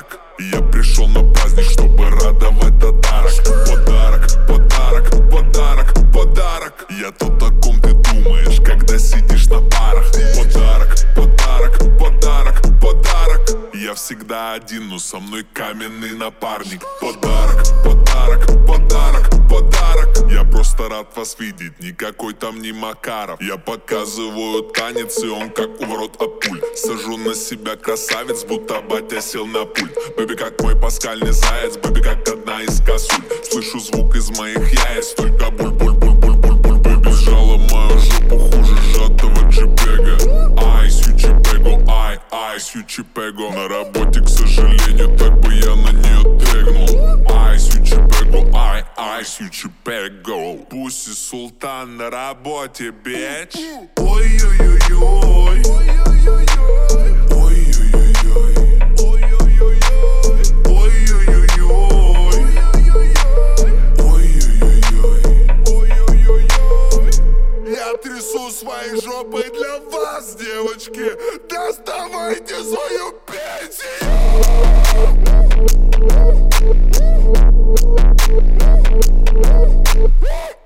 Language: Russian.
подарок. Я пришел на праздник, чтобы радовать татарок. Подарок, подарок, подарок, подарок. Я то, о ком ты думаешь, когда сидишь на парах. Подарок, подарок, подарок, подарок. Я всегда один, но со мной каменный напарник. Подарок, подарок, подарок, подарок. Я просто рад вас видеть, никакой там не Макаров. Я показываю танец, и он как у ворот от пуль. Сажу на себя красавец, будто батя сел на пульт. Бэби как мой паскальный заяц, бэби как одна из косуль. Слышу звук из моих яиц, только буль-буль-буль-буль-буль-буль. Бэби сжала мою жопу хуже сжатого джипега. Ай, сючипего, ай, ай, сючипего. На работе, к сожалению, так бы я на нее тегнул. Ай, сючипего, ай, ай, сючипего. Пусть и султан на работе, бич. Ой-ой-ой-ой. Я трясу своей жопой для вас, девочки. Доставайте свою пенсию.